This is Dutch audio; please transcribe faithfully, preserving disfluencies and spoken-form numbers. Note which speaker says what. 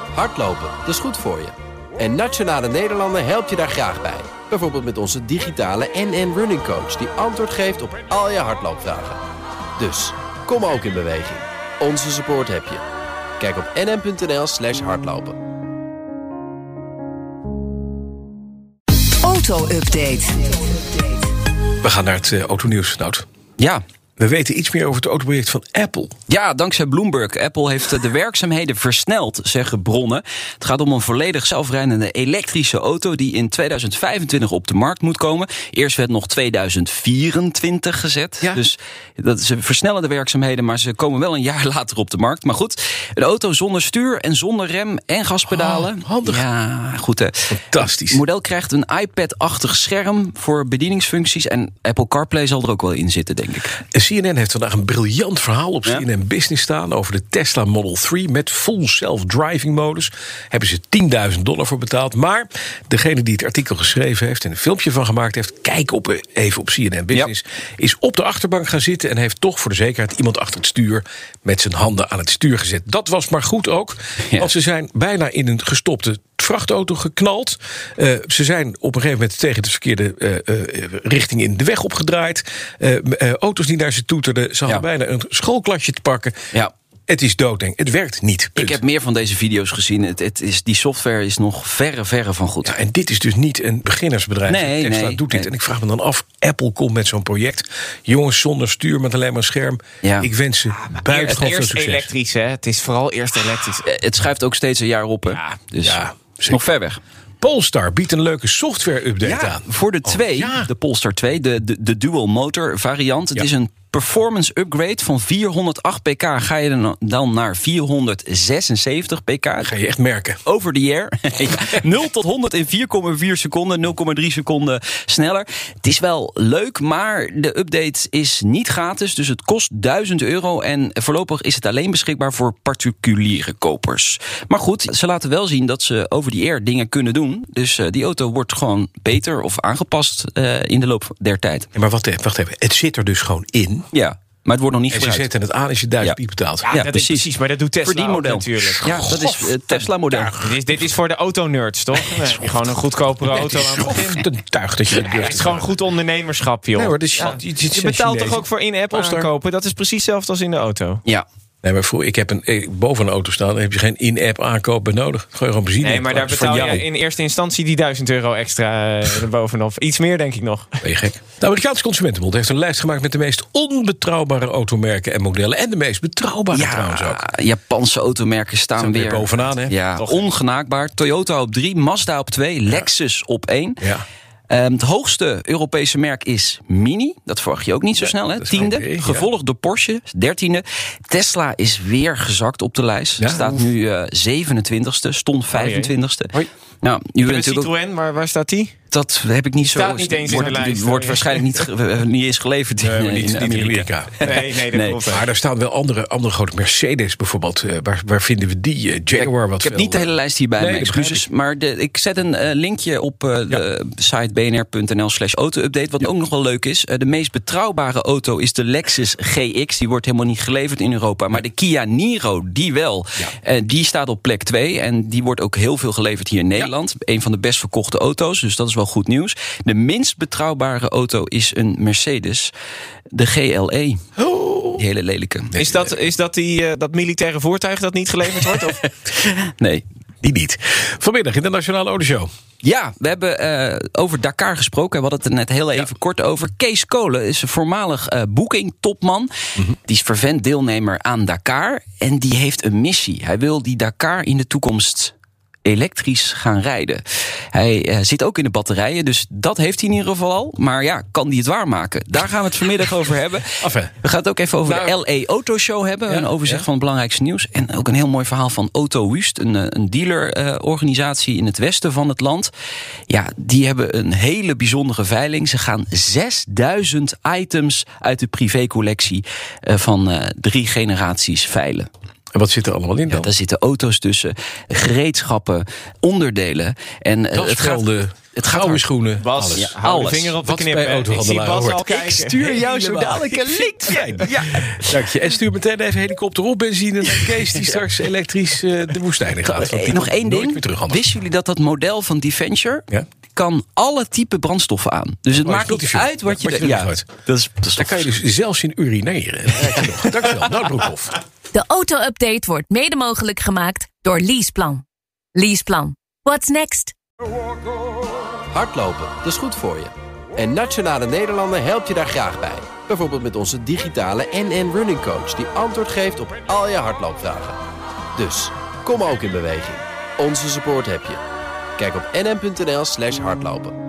Speaker 1: Hardlopen, dat is goed voor je. En Nationale Nederlanden helpt je daar graag bij. Bijvoorbeeld met onze digitale N N Running Coach... die antwoord geeft op al je hardloopvragen. Dus, kom ook in beweging. Onze support heb je. Kijk op nn.nl slash hardlopen.
Speaker 2: Auto-update.
Speaker 3: We gaan naar het uh, autonieuws, Nout.
Speaker 4: Ja.
Speaker 3: We weten iets meer over het autoproject van Apple.
Speaker 4: Ja, dankzij Bloomberg. Apple heeft de werkzaamheden versneld, zeggen bronnen. Het gaat om een volledig zelfrijdende elektrische auto... die in tweeduizend vijfentwintig op de markt moet komen. Eerst werd nog tweeduizend vierentwintig gezet. Ja. Dus dat, ze versnellen de werkzaamheden... maar ze komen wel een jaar later op de markt. Maar goed, een auto zonder stuur en zonder rem en gaspedalen.
Speaker 3: Oh, handig.
Speaker 4: Ja, goed hè.
Speaker 3: Fantastisch.
Speaker 4: Het model krijgt een iPad-achtig scherm voor bedieningsfuncties... en Apple CarPlay zal er ook wel in zitten, denk ik.
Speaker 3: C N N heeft vandaag een briljant verhaal op ja? C N N Business staan... over de Tesla Model drie met full self-driving modus. Hebben ze tienduizend dollar voor betaald. Maar degene die het artikel geschreven heeft... en een filmpje van gemaakt heeft... kijk op, even op C N N Business... Ja. is op de achterbank gaan zitten... en heeft toch voor de zekerheid iemand achter het stuur... met zijn handen aan het stuur gezet. Dat was maar goed ook. Ja. Want ze zijn bijna in een gestopte vrachtauto geknald. Uh, ze zijn op een gegeven moment tegen de verkeerde uh, uh, richting in de weg opgedraaid. Uh, uh, auto's die naar ze toeterden. Ze hadden ja. bijna een schoolklasje te pakken. Ja. Het is doodeng. Het werkt niet. Punt.
Speaker 4: Ik heb meer van deze video's gezien. Het, het is, die software is nog verre, verre van goed.
Speaker 3: Ja, en dit is dus niet een beginnersbedrijf.
Speaker 4: Nee,
Speaker 3: Tesla
Speaker 4: nee,
Speaker 3: doet dit.
Speaker 4: Nee.
Speaker 3: En ik vraag me dan af, Apple komt met zo'n project. Jongens zonder stuur met alleen maar een scherm. Ja. Ik wens ze ja, buitengewoon veel succes.
Speaker 5: Eerst elektrisch, hè? Het is vooral eerst elektrisch.
Speaker 4: Uh, het schuift ook steeds een jaar op. Hè?
Speaker 5: Ja,
Speaker 4: dus
Speaker 3: ja,
Speaker 4: nog ver weg.
Speaker 3: Polestar biedt een leuke software-update
Speaker 4: ja,
Speaker 3: aan.
Speaker 4: Voor de twee,
Speaker 3: oh, ja.
Speaker 4: de Polestar twee, de, de, de dual motor variant. Het ja. is een performance upgrade van vierhonderdacht pk. Ga je dan naar vierhonderdzesenzeventig pk.
Speaker 3: Ga je echt merken.
Speaker 4: Over the air. nul tot honderd in vier komma vier seconden. nul komma drie seconden sneller. Het is wel leuk, maar de update is niet gratis. Dus het kost duizend euro. En voorlopig is het alleen beschikbaar voor particuliere kopers. Maar goed, ze laten wel zien dat ze over the air dingen kunnen doen. Dus uh, die auto wordt gewoon beter of aangepast uh, in de loop der tijd.
Speaker 3: Ja, maar wacht even, wacht even. Het zit er dus gewoon in.
Speaker 4: Ja, maar het wordt nog niet
Speaker 3: en
Speaker 4: gebruikt.
Speaker 3: En ze zetten het aan als je duizend piek betaalt.
Speaker 5: Ja, ja, dat precies. Is precies, maar dat doet Tesla ook natuurlijk.
Speaker 4: Ja, dat is het uh, Tesla-model.
Speaker 5: Dit is, dit is voor de autonerds, toch? Nee, gewoon een goedkopere
Speaker 3: nee,
Speaker 5: auto aan het begin.
Speaker 3: Een tuig dat je dat
Speaker 5: ja, het is gewoon goed ondernemerschap, joh.
Speaker 3: Nee, hoor, dus
Speaker 5: ja.
Speaker 3: je,
Speaker 5: je, je betaalt toch ook voor in-app aankopen? Dat is precies hetzelfde als in de auto.
Speaker 4: Ja.
Speaker 3: Nee, maar voor, ik heb een, ik, boven een auto staan, dan heb je geen in-app aankoop bij nodig. Gooi je gewoon benzine.
Speaker 5: Nee, maar daar betaal je in eerste instantie die duizend euro extra uh, erbovenop. Iets meer, denk ik nog.
Speaker 3: Ben je gek? De Amerikaanse Consumentenbond heeft een lijst gemaakt met de meest onbetrouwbare automerken en modellen. En de meest betrouwbare
Speaker 4: ja,
Speaker 3: trouwens ook.
Speaker 4: Japanse automerken staan, staan weer,
Speaker 3: weer bovenaan, hè?
Speaker 4: Ja, toch ongenaakbaar. Toyota op drie, Mazda op twee, ja. Lexus op één.
Speaker 3: Ja.
Speaker 4: Um, het hoogste Europese merk is Mini. Dat verwacht je ook niet zo ja, snel, hè? Tiende. Okay, ja. Gevolgd door Porsche, dertiende. Tesla is weer gezakt op de lijst. Ja, staat oef. nu uh, zevenentwintigste, stond vijfentwintigste.
Speaker 5: Hoi.
Speaker 4: Nou, je bent
Speaker 5: natuurlijk Citroën, ook... maar waar staat die?
Speaker 4: Dat heb ik niet zo.
Speaker 5: Staat niet eens
Speaker 4: wordt,
Speaker 5: in de lijst.
Speaker 4: Wordt waarschijnlijk niet, ge, niet eens geleverd
Speaker 3: nee,
Speaker 4: in,
Speaker 3: niet,
Speaker 4: in Amerika.
Speaker 3: Amerika.
Speaker 5: Nee, nee, dat
Speaker 4: nee.
Speaker 5: klopt.
Speaker 3: Maar daar staan wel andere, andere grote Mercedes bijvoorbeeld. Uh, waar, waar vinden we die? Uh, Jaguar.
Speaker 4: Ik,
Speaker 3: wat
Speaker 4: ik heb
Speaker 3: veel,
Speaker 4: niet de hele lijst hierbij, nee, mijn excuses. Ik. Maar de, ik zet een uh, linkje op uh, de ja. site bnr.nl slash auto-update. Wat ja. ook nog wel leuk is. Uh, de meest betrouwbare auto is de Lexus G X. Die wordt helemaal niet geleverd in Europa. Maar de Kia Niro, die wel. Ja. Uh, die staat op plek twee. En die wordt ook heel veel geleverd hier in Nederland. Ja. Een van de best verkochte auto's. Dus dat is wel goed nieuws. De minst betrouwbare auto is een Mercedes. De G L E. Oh. Die hele lelijke.
Speaker 5: Is dat, is dat die, uh, dat militaire voertuig dat niet geleverd wordt? Of?
Speaker 4: Nee.
Speaker 3: Die niet. Vanmiddag in de Nationale Autoshow.
Speaker 4: Ja, we hebben uh, over Dakar gesproken. We hadden het er net heel even ja. kort over. Kees Kolen is een voormalig uh, Booking-topman. Mm-hmm. Die is fervent deelnemer aan Dakar. En die heeft een missie. Hij wil die Dakar in de toekomst elektrisch gaan rijden. Hij uh, zit ook in de batterijen, dus dat heeft hij in ieder geval al. Maar ja, kan hij het waarmaken? Daar gaan we het vanmiddag over hebben.
Speaker 3: Enfin.
Speaker 4: We gaan het ook even over nou, de L A Auto Show hebben. Ja, een overzicht ja. van het belangrijkste nieuws. En ook een heel mooi verhaal van Auto Wust, een, een dealerorganisatie uh, in het westen van het land. Ja, die hebben een hele bijzondere veiling. Ze gaan zesduizend items uit de privécollectie uh, van uh, drie generaties veilen.
Speaker 3: En wat zit er allemaal in dan?
Speaker 4: Ja, daar zitten auto's tussen, gereedschappen, onderdelen. En uh, het gaat... Het gaat
Speaker 3: gouden schoenen.
Speaker 5: Bas,
Speaker 3: alles.
Speaker 5: Ja, hou
Speaker 3: alles.
Speaker 5: de vinger op de
Speaker 3: Wat
Speaker 5: knip.
Speaker 3: bij
Speaker 5: Ik
Speaker 3: autohandelaar
Speaker 5: zie Bas
Speaker 3: hoort.
Speaker 5: al kijken.
Speaker 4: Ik stuur jou zo
Speaker 3: Helemaal.
Speaker 4: dadelijk een linkje. Ja.
Speaker 3: Dank je. En stuur meteen even helikopter op benzine naar Kees die straks elektrisch uh, de woestijn in gaat.
Speaker 4: Eh, nog één ding.
Speaker 3: Wisten
Speaker 4: jullie dat dat model van Defenture
Speaker 3: ja?
Speaker 4: kan alle type brandstoffen aan? Dus het
Speaker 3: oh,
Speaker 4: maakt niet uit wat je...
Speaker 3: er
Speaker 4: Ja,
Speaker 3: uit.
Speaker 4: Dat is, dat is
Speaker 3: Daar kan je dus zelfs in urineren. Dankjewel. Nou, Broekhoff.
Speaker 2: De auto-update wordt mede mogelijk gemaakt door Leaseplan. Leaseplan. What's next?
Speaker 1: Hardlopen, dat is goed voor je. En Nationale Nederlanden helpt je daar graag bij. Bijvoorbeeld met onze digitale N N Running Coach... die antwoord geeft op al je hardloopvragen. Dus, kom ook in beweging. Onze support heb je. Kijk op nn.nl slash hardlopen.